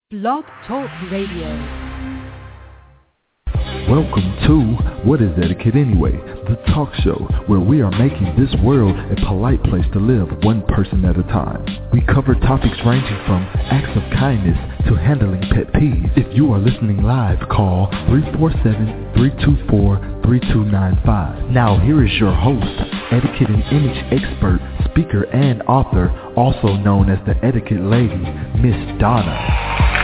Blog Talk Radio. Welcome to What is Etiquette Anyway? The talk show where we are making this world a polite place to live one person at a time. We cover topics ranging from acts of kindness to handling pet peeves. If you are listening live, call 347-324-3295. Now here is your host, etiquette and image expert, speaker and author, also known as the Etiquette Lady, Miss Donna.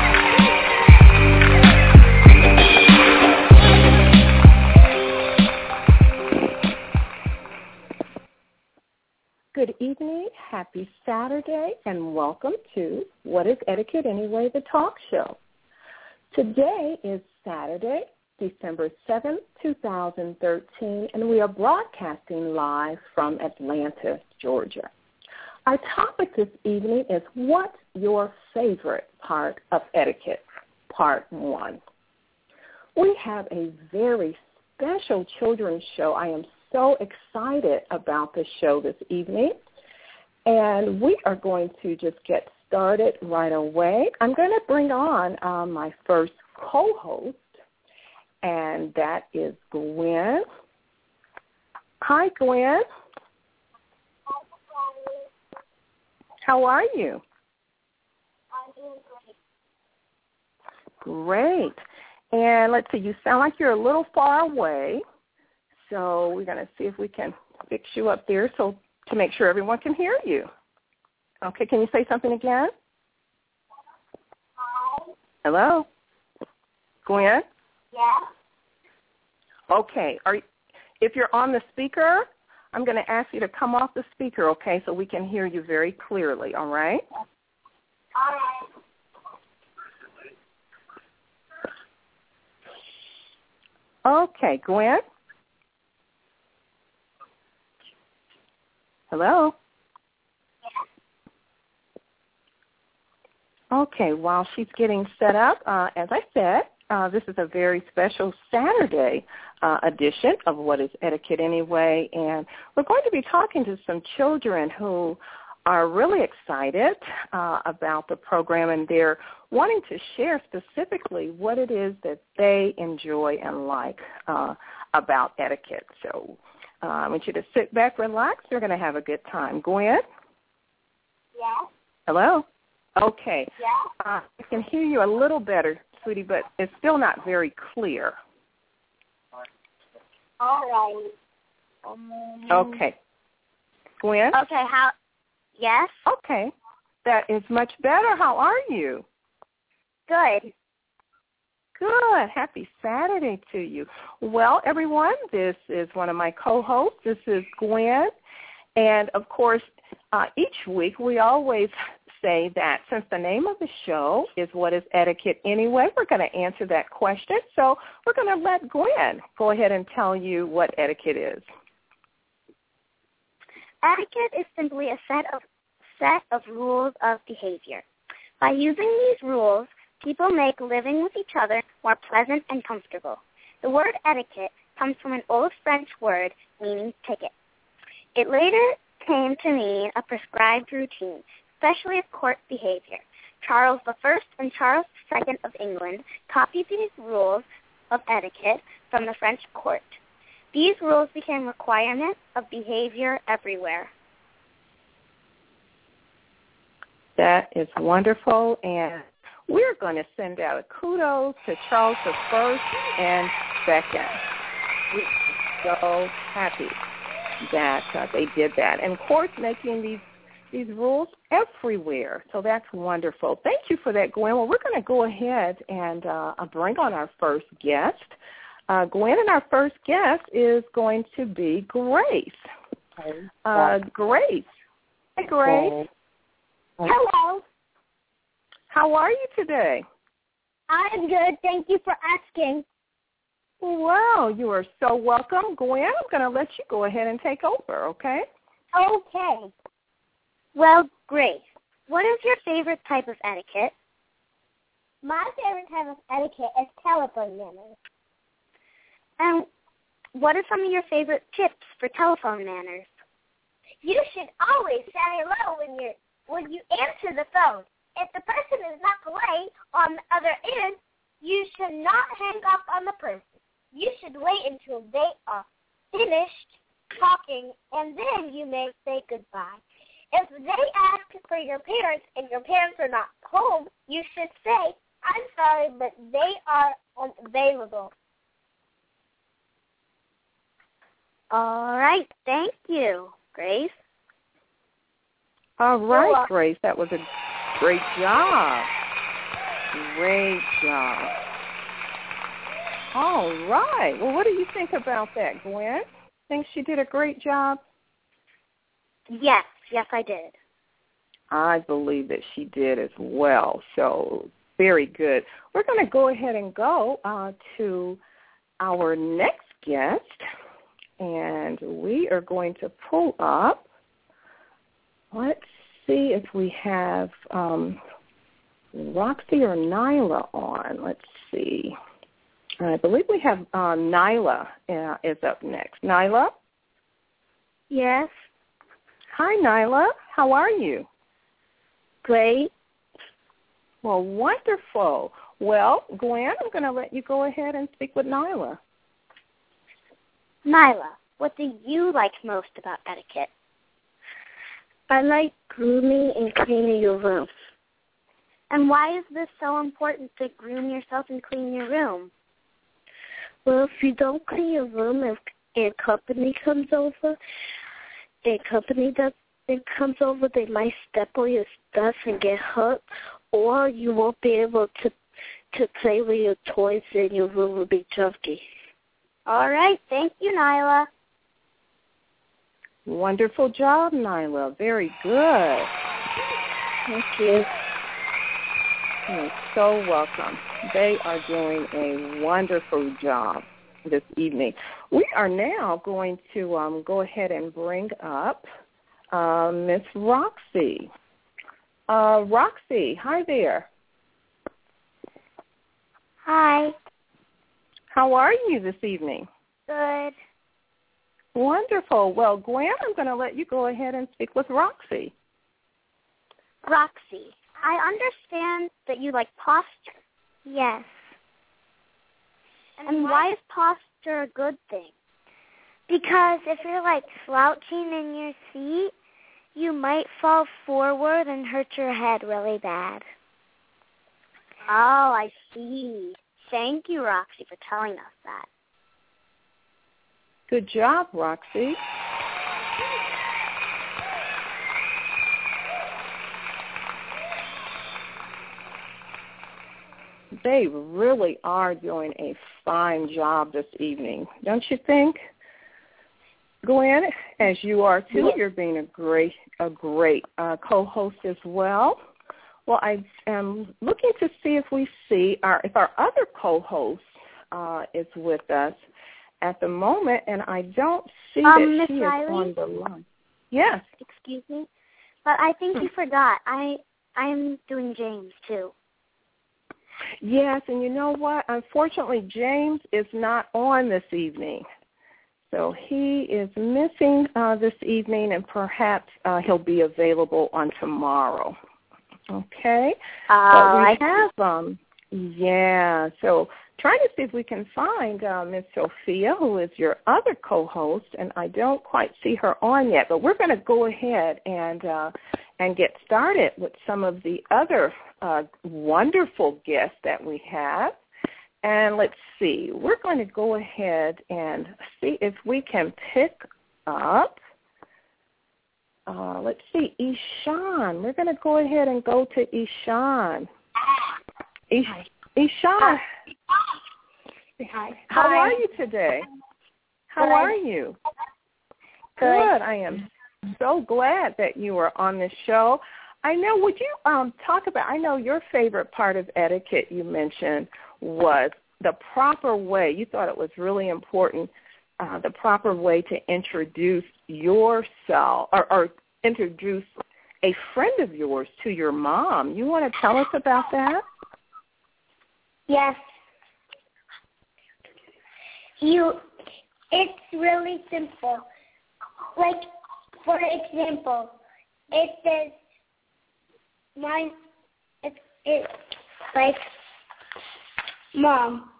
Good evening, happy Saturday, and welcome to What is Etiquette Anyway, the talk show. Today is Saturday, December 7th, 2013, and we are broadcasting live from Atlanta, Georgia. Our topic this evening is what's your favorite part of etiquette, part 1. We have a very special children's show. I am so excited about the show this evening, and we are going to just get started right away. I'm going to bring on my first co-host, and that is Gwen. Hi, Gwen. How are you? I'm doing great. Great. And let's see, you sound like you're a little far away. So we're going to see if we can fix you up there so to make sure everyone can hear you. Okay, can you say something again? Hi. Hello? Gwen? Yeah. Okay. If you're on the speaker, I'm going to ask you to come off the speaker, okay, so we can hear you very clearly, all right? All right. Okay, Gwen? Hello? Okay, while she's getting set up, as I said, this is a very special Saturday edition of What is Etiquette Anyway, and we're going to be talking to some children who are really excited about the program, and they're wanting to share specifically what it is that they enjoy and like about etiquette. So I want you to sit back, relax. You're going to have a good time. Gwen? Yeah. Hello? Okay. Yeah. I can hear you a little better, sweetie, but it's still not very clear. All right. Okay. Gwen? Okay, yes? Okay. That is much better. How are you? Good. Good. Happy Saturday to you. Well, everyone, this is one of my co-hosts. This is Gwen. And, of course, each week we always say that since the name of the show is What is Etiquette Anyway, we're going to answer that question. So we're going to let Gwen go ahead and tell you what etiquette is. Etiquette is simply a set of rules of behavior. By using these rules, people make living with each other more pleasant and comfortable. The word etiquette comes from an old French word meaning ticket. It later came to mean a prescribed routine, especially of court behavior. Charles I and Charles II of England copied these rules of etiquette from the French court. These rules became requirements of behavior everywhere. That is wonderful, and we're going to send out a kudos to Charles I and II. We're so happy that they did that. And courts making these rules everywhere, so that's wonderful. Thank you for that, Gwen. Well, we're going to go ahead and bring on our first guest. Gwen, and our first guest is going to be Grace. Grace. Hey, Grace. Hello. How are you today? I'm good. Thank you for asking. Well, you are so welcome. Gwen, I'm going to let you go ahead and take over, okay? Okay. Well, Grace, what is your favorite type of etiquette? My favorite type of etiquette is telephone manners. And what are some of your favorite tips for telephone manners? You should always say hello when you answer the phone. if the person is not polite on the other end, you should not hang up on the person. You should wait until they are finished talking, and then you may say goodbye. If they ask for your parents and your parents are not home, you should say, I'm sorry, but they are unavailable. All right. Thank you, Grace. All right, Grace. That was a great job. Great job. All right. Well, what do you think about that, Gwen? Think she did a great job? Yes, I did. I believe that she did as well. So very good. We're going to go ahead and go to our next guest, and we are going to pull up. Let's see if we have Roxy or Nyla on. Let's see. I believe we have Nyla is up next. Nyla? Yes. Hi, Nyla. How are you? Great. Well, wonderful. Well, Gwen, I'm going to let you go ahead and speak with Nyla. Nyla, what do you like most about etiquette? I like grooming and cleaning your room. And why is this so important to groom yourself and clean your room? Well, if you don't clean your room and company comes over, they might step on your stuff and get hurt, or you won't be able to play with your toys and your room will be junky. All right. Thank you, Nyla. Wonderful job, Nyla. Very good. Thank you. You're so welcome. They are doing a wonderful job this evening. We are now going to go ahead and bring up Miss Roxy. Roxy, hi there. Hi. How are you this evening? Good. Wonderful. Well, Gwen, I'm going to let you go ahead and speak with Roxy. Roxy, I understand that you like posture. Yes. And why is posture a good thing? Because if you're like slouching in your seat, you might fall forward and hurt your head really bad. Oh, I see. Thank you, Roxy, for telling us that. Good job, Roxy. They really are doing a fine job this evening, don't you think? Gwen, as you are too, you're being a great co-host as well. Well, I am looking to see if our other co-host is with us at the moment, and I don't see that she is on the line. Yes. Excuse me, but I think you forgot. I'm doing James too. Yes, and you know what? Unfortunately, James is not on this evening. So he is missing this evening, and perhaps he'll be available on tomorrow. Okay? But we have, so trying to see if we can find Miss Sophia, who is your other co-host, and I don't quite see her on yet. But we're going to go ahead and get started with some of the other wonderful guests that we have. And let's see, we're going to go ahead and see if we can pick up, let's see, Ishan. We're going to go ahead and go to Ishan. Ishan. Hi. How are you today? How are you? Good. I am so glad that you are on the show. I know, would you talk about, I know your favorite part of etiquette you mentioned was the proper way. You thought it was really important, the proper way to introduce yourself or introduce a friend of yours to your mom. You want to tell us about that? Yes. It's really simple. Like, for example, it says, It's like, Mom,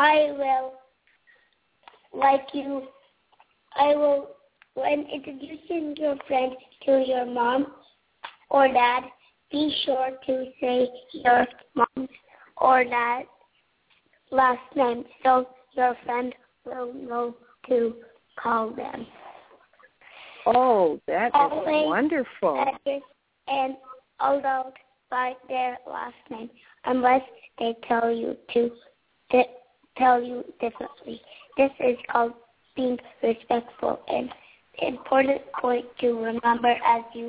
when introducing your friend to your mom or dad, be sure to say your mom's or dad's last name so your friend will know to call them. Oh, that is Always wonderful. address and allowed by their last name unless they tell you differently. This is called being respectful, and important point to remember as you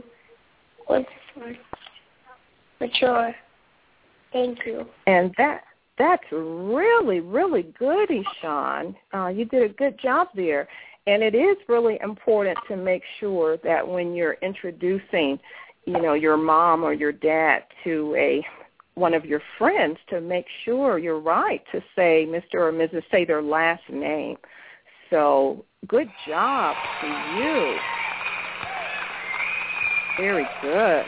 mature. Thank you. And that's really, really good, Ishan. You did a good job there. And it is really important to make sure that when you're introducing, your mom or your dad to one of your friends, to make sure you're right to say Mr. or Mrs., say their last name. So good job to you. Very good.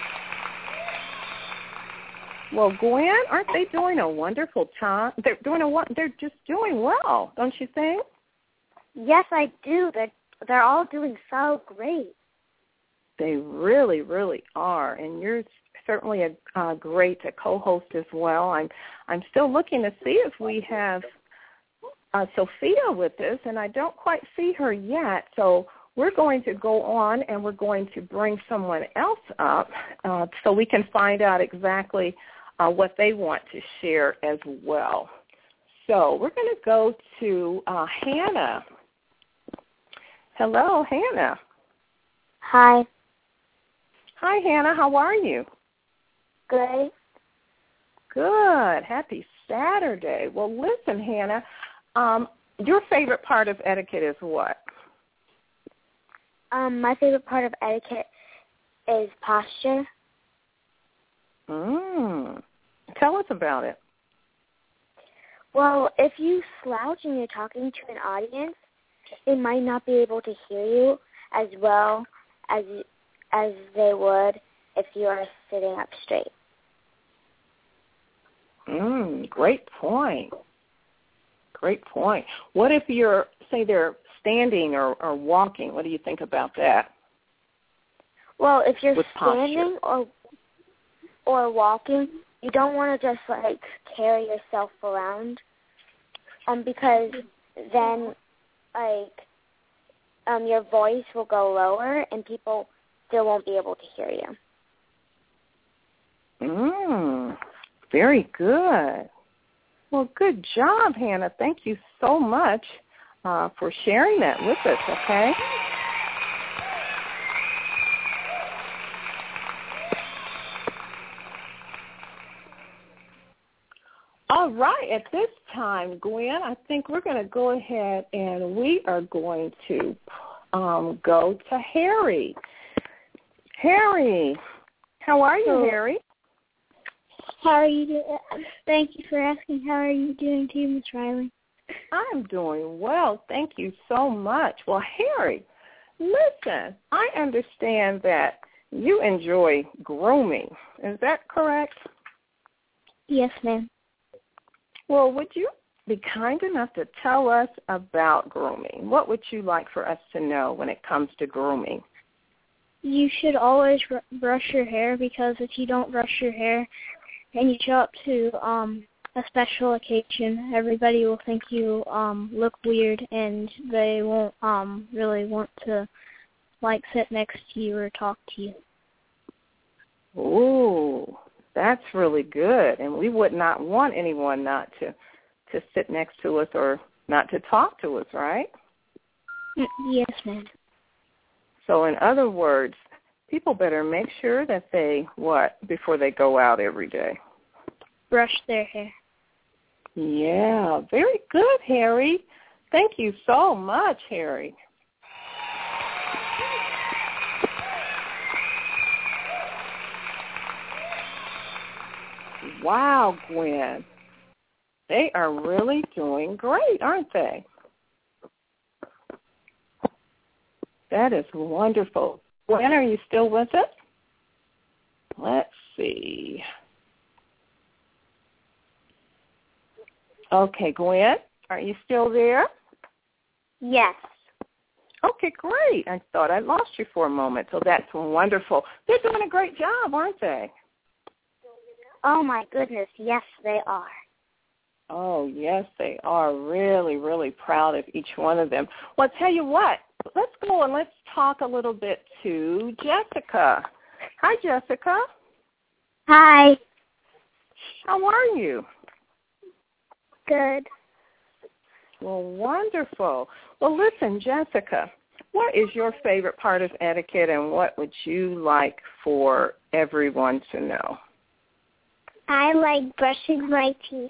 Well, Gwen, aren't they doing a wonderful job? They're just doing well, don't you think? Yes, I do. They're all doing so great. They really, really are, and you're certainly a great co-host as well. I'm still looking to see if we have Sophia with us, and I don't quite see her yet. So we're going to go on, and we're going to bring someone else up so we can find out exactly what they want to share as well. So we're going to go to Hannah. Hello, Hannah. Hi. Hi, Hannah. How are you? Good. Good. Happy Saturday. Well, listen, Hannah, your favorite part of etiquette is what? My favorite part of etiquette is posture. Tell us about it. Well, if you slouch and you're talking to an audience, they might not be able to hear you as well as they would if you are sitting up straight. Great point. Great point. What if they're standing or walking? What do you think about that? Well, if you're with standing or walking, you don't want to just carry yourself around, because then your voice will go lower and people still won't be able to hear you. Very good. Well, good job, Hannah. Thank you so much for sharing that with us, okay? All right, at this time, Gwen, I think we're going to go ahead and we are going to go to Harry. Harry, how are you, Harry? How are you doing? Thank you for asking. How are you doing too, Miss Riley? I'm doing well. Thank you so much. Well, Harry, listen, I understand that you enjoy grooming. Is that correct? Yes, ma'am. Well, would you be kind enough to tell us about grooming? What would you like for us to know when it comes to grooming? You should always brush your hair, because if you don't brush your hair and you show up to a special occasion, everybody will think you look weird, and they won't really want to sit next to you or talk to you. Ooh, that's really good. And we would not want anyone not to sit next to us or not to talk to us, right? Yes, ma'am. So in other words, people better make sure that they, before they go out every day? Brush their hair. Yeah, very good, Harry. Thank you so much, Harry. Wow, Gwen. They are really doing great, aren't they? That is wonderful. Gwen, are you still with us? Let's see. Okay, Gwen, are you still there? Yes. Okay, great. I thought I lost you for a moment, so that's wonderful. They're doing a great job, aren't they? Oh, my goodness, yes, they are. Oh, yes, they are. Really, really proud of each one of them. Well, I'll tell you what, let's go and let's talk a little bit to Jessica. Hi, Jessica. Hi. How are you? Good. Well, wonderful. Well, listen, Jessica, what is your favorite part of etiquette, and what would you like for everyone to know? I like brushing my teeth.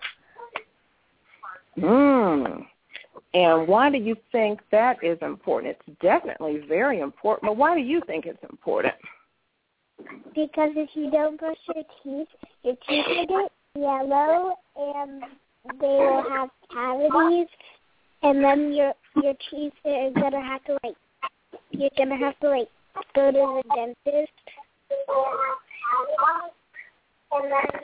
And why do you think that is important? It's definitely very important, but why do you think it's important? Because if you don't brush your teeth will get yellow, and they will have cavities, and then your teeth are gonna have to you're gonna have to go to the dentist. And then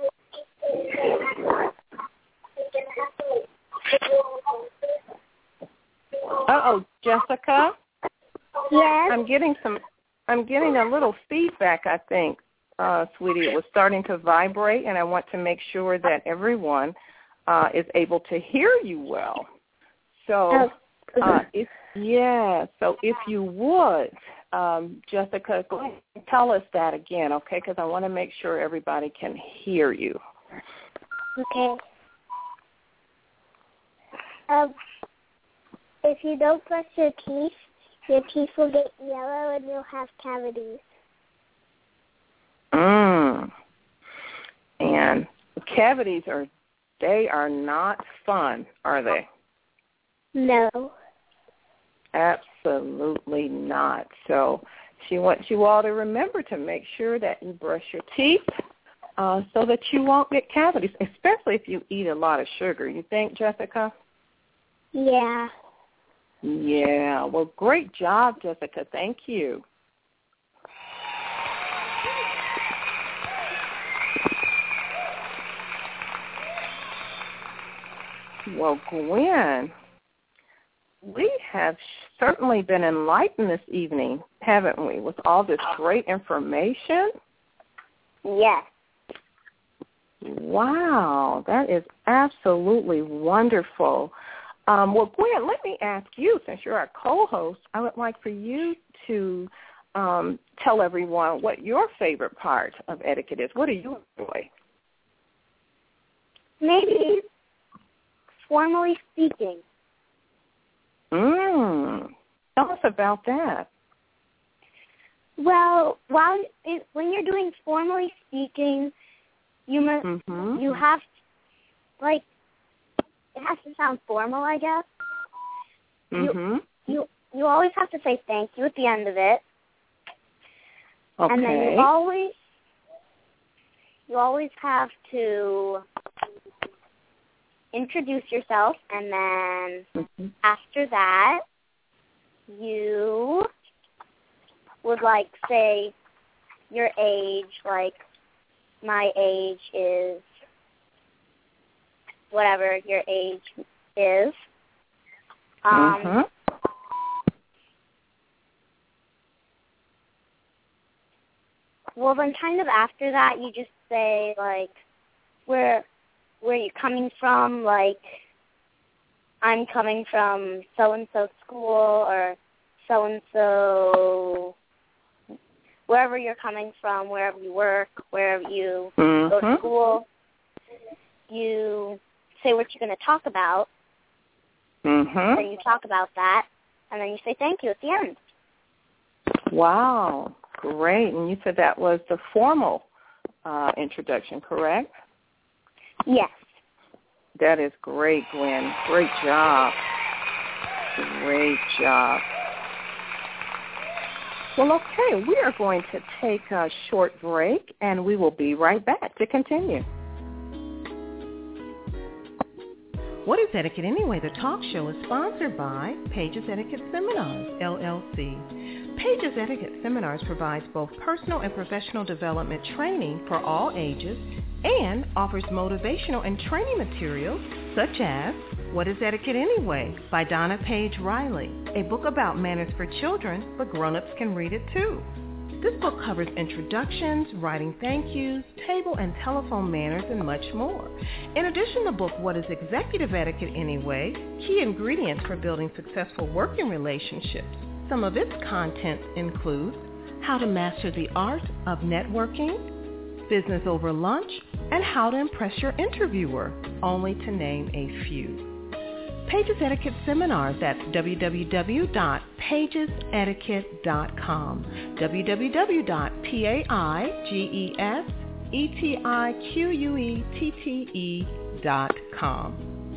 Uh-oh, Jessica? Yes? I'm getting a little feedback, I think, sweetie. It was starting to vibrate, and I want to make sure that everyone is able to hear you well. So, if you would, Jessica, go ahead and tell us that again, okay, because I want to make sure everybody can hear you. Okay. If you don't brush your teeth will get yellow and you'll have cavities. And cavities are not fun, are they? No. Absolutely not. So she wants you all to remember to make sure that you brush your teeth so that you won't get cavities, especially if you eat a lot of sugar. You think, Jessica? Yeah. Yeah. Well, great job, Jessica. Thank you. Well, Gwen, we have certainly been enlightened this evening, haven't we, with all this great information? Yes. Wow, that is absolutely wonderful. Well, Gwen, let me ask you, since you're our co-host, I would like for you to tell everyone what your favorite part of etiquette is. What do you enjoy? Maybe formally speaking. Tell us about that. Well, when you're doing formally speaking, you must you have it has to sound formal, I guess. You always have to say thank you at the end of it. Okay. And then you always have to introduce yourself, and then after that, you would say your age, my age is whatever your age is. Well, then kind of after that, you just say, where you're coming from, I'm coming from so-and-so school, or so-and-so, wherever you're coming from, wherever you work, wherever you go to school. You say what you're going to talk about, then you talk about that, and then you say thank you at the end. Wow, great. And you said that was the formal introduction, correct? Yes. That is great, Gwen. Great job. Great job. Well, okay, we are going to take a short break, and we will be right back to continue. What is Etiquette Anyway? The talk show is sponsored by Pages Etiquette Seminars, LLC. Pages Etiquette Seminars provides both personal and professional development training for all ages and offers motivational and training materials such as What is Etiquette Anyway? By Donna Page Riley, a book about manners for children, but grown-ups can read it too. This book covers introductions, writing thank yous, table and telephone manners, and much more. In addition, the book, What is Executive Etiquette Anyway? Key Ingredients for Building Successful Working Relationships. Some of its content includes How to Master the Art of Networking, Business Over Lunch, and How to Impress Your Interviewer, only to name a few. Pages Etiquette Seminars, that's www.pagesetiquette.com, www.pagesetiquette.com.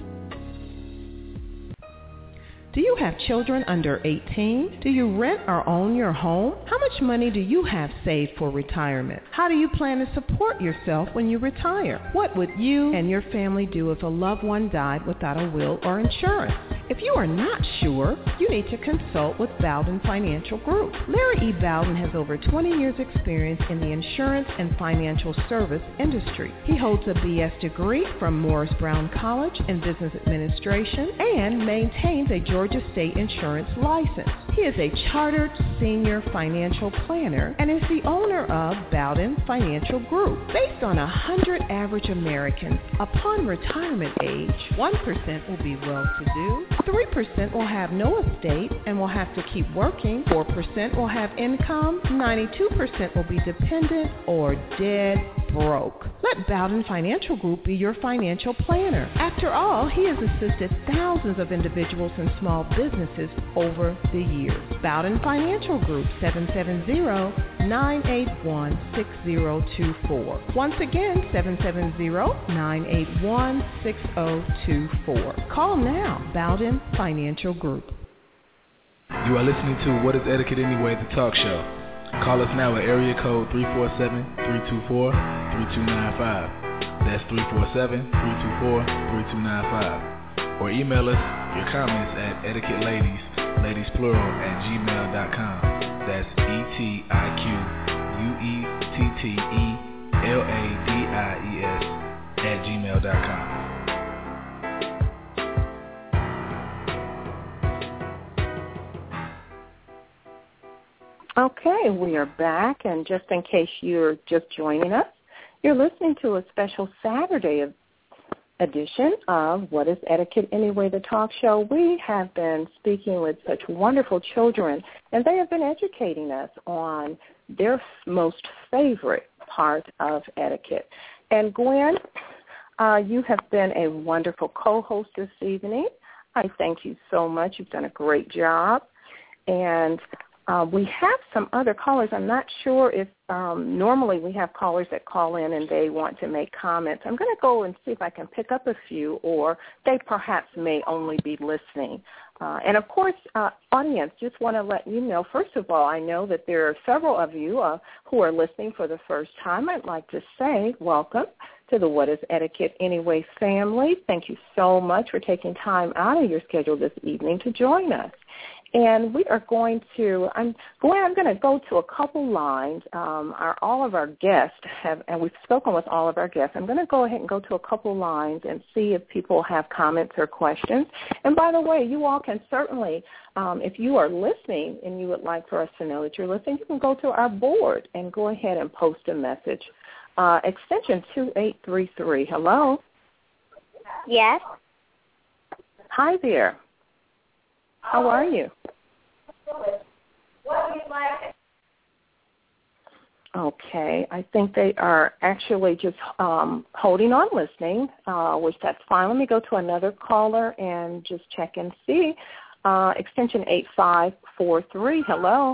Do you have children under 18? Do you rent or own your home? How much money do you have saved for retirement? How do you plan to support yourself when you retire? What would you and your family do if a loved one died without a will or insurance? If you are not sure, you need to consult with Bowden Financial Group. Larry E. Bowden has over 20 years experience in the insurance and financial service industry. He holds a B.S. degree from Morris Brown College in Business Administration and maintains a Georgia State Insurance license. He is a chartered senior financial planner and is the owner of Bowden Financial Group. Based on 100 average Americans, upon retirement age, 1% will be well-to-do, 3% will have no estate and will have to keep working, 4% will have income, 92% will be dependent or dead broke. Let Bowden Financial Group be your financial planner. After all, he has assisted thousands of individuals and small businesses over the years. Bowden Financial Group, 770-981-6024. Once again, 770-981-6024. Call now, Bowden Financial Group. You are listening to What is Etiquette Anyway, the talk show. Call us now at area code 347-324-3295. That's 347-324-3295. Or email us your comments at etiquetteladies@gmail.com. That's etiquetteladies@gmail.com. Okay, we are back, and just in case you're just joining us, you're listening to a special Saturday edition of What is Etiquette Anyway, the talk show. We have been speaking with such wonderful children, and they have been educating us on their most favorite part of etiquette. And Gwen, you have been a wonderful co-host this evening. I thank you so much. You've done a great job. And we have some other callers. I'm not sure if normally we have callers that call in and they want to make comments. I'm going to go and see if I can pick up a few, or they perhaps may only be listening. And, of course, audience, just want to let you know, first of all, I know that there are several of you who are listening for the first time. I'd like to say welcome to the What is Etiquette Anyway family. Thank you so much for taking time out of your schedule this evening to join us. And we are going to, I'm going to go to a couple lines. All of our guests have, and we've spoken with all of our guests. I'm going to go ahead and go to a couple lines and see if people have comments or questions. And by the way, you all can certainly, if you are listening and you would like for us to know that you're listening, you can go to our board and go ahead and post a message. Extension 2833. Hello? Yes. Hi there. How are you? Okay, I think they are actually just holding on listening, which that's fine. Let me go to another caller and just check and see. Extension 8543. Hello?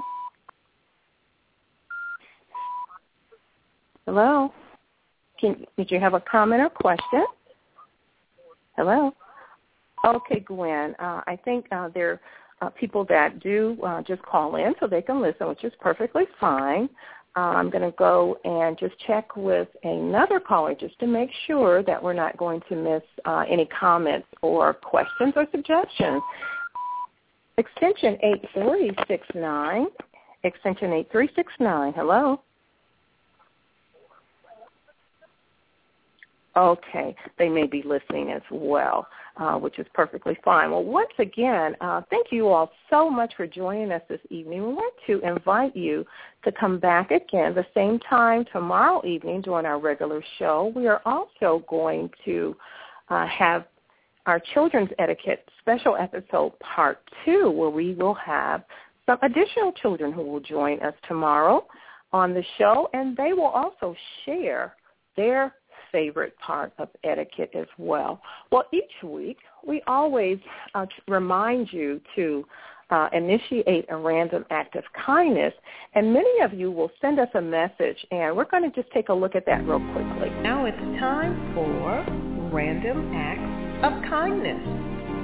Hello? Did you have a comment or question? Hello? Okay, Gwen. I think there are people that do just call in so they can listen, which is perfectly fine. I'm going to go and just check with another caller just to make sure that we're not going to miss any comments or questions or suggestions. Extension 8369. Extension 8369. Hello? Okay, they may be listening as well, which is perfectly fine. Well, once again, thank you all so much for joining us this evening. We want to invite you to come back again the same time tomorrow evening during our regular show. We are also going to have our Children's Etiquette special episode part 2, where we will have some additional children who will join us tomorrow on the show, and they will also share their favorite part of etiquette as well. Well, each week we always remind you to initiate a random act of kindness, and many of you will send us a message, and we're going to just take a look at that real quickly. Now it's time for Random Acts of Kindness.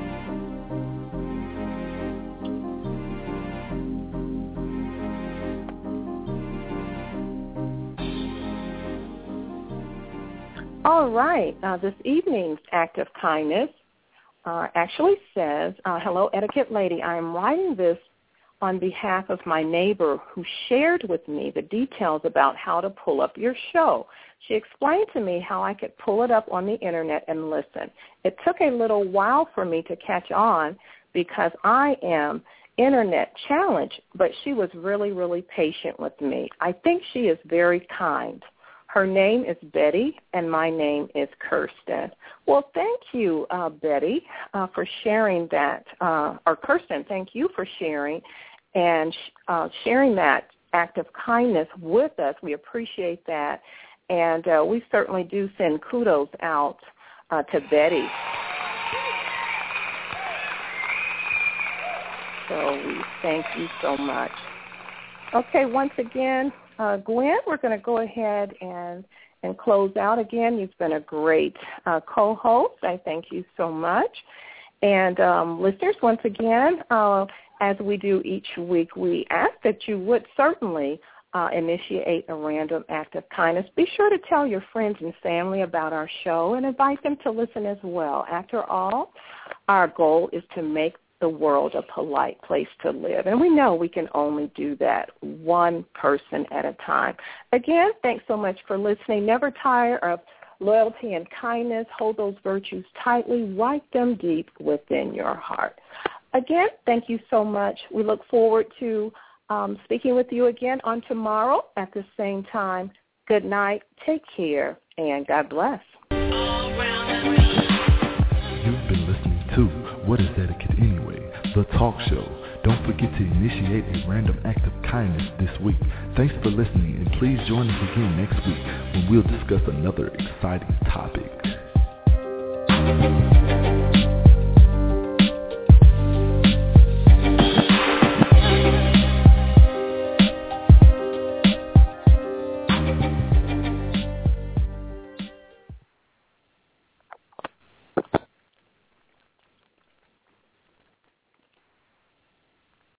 All right, this evening's act of kindness actually says, hello, Etiquette Lady. I am writing this on behalf of my neighbor who shared with me the details about how to pull up your show. She explained to me how I could pull it up on the Internet and listen. It took a little while for me to catch on because I am Internet challenged, but she was really, really patient with me. I think she is very kind. Her name is Betty, and my name is Kirsten. Well, thank you, Betty, for sharing that, or Kirsten, thank you for sharing and sharing that act of kindness with us. We appreciate that, and we certainly do send kudos out to Betty. So we thank you so much. Okay, once again, Gwen, we're going to go ahead and close out. Again, you've been a great co-host. I thank you so much. And listeners, once again, as we do each week, we ask that you would certainly initiate a random act of kindness. Be sure to tell your friends and family about our show and invite them to listen as well. After all, our goal is to make the world a polite place to live. And we know we can only do that one person at a time. Again, thanks so much for listening. Never tire of loyalty and kindness. Hold those virtues tightly. Write them deep within your heart. Again, thank you so much. We look forward to speaking with you again on tomorrow at the same time. Good night. Take care, and God bless. You've been listening to What is Etiquette Anyway? The talk show. Don't forget to initiate a random act of kindness this week. Thanks for listening, and please join us again next week when we'll discuss another exciting topic.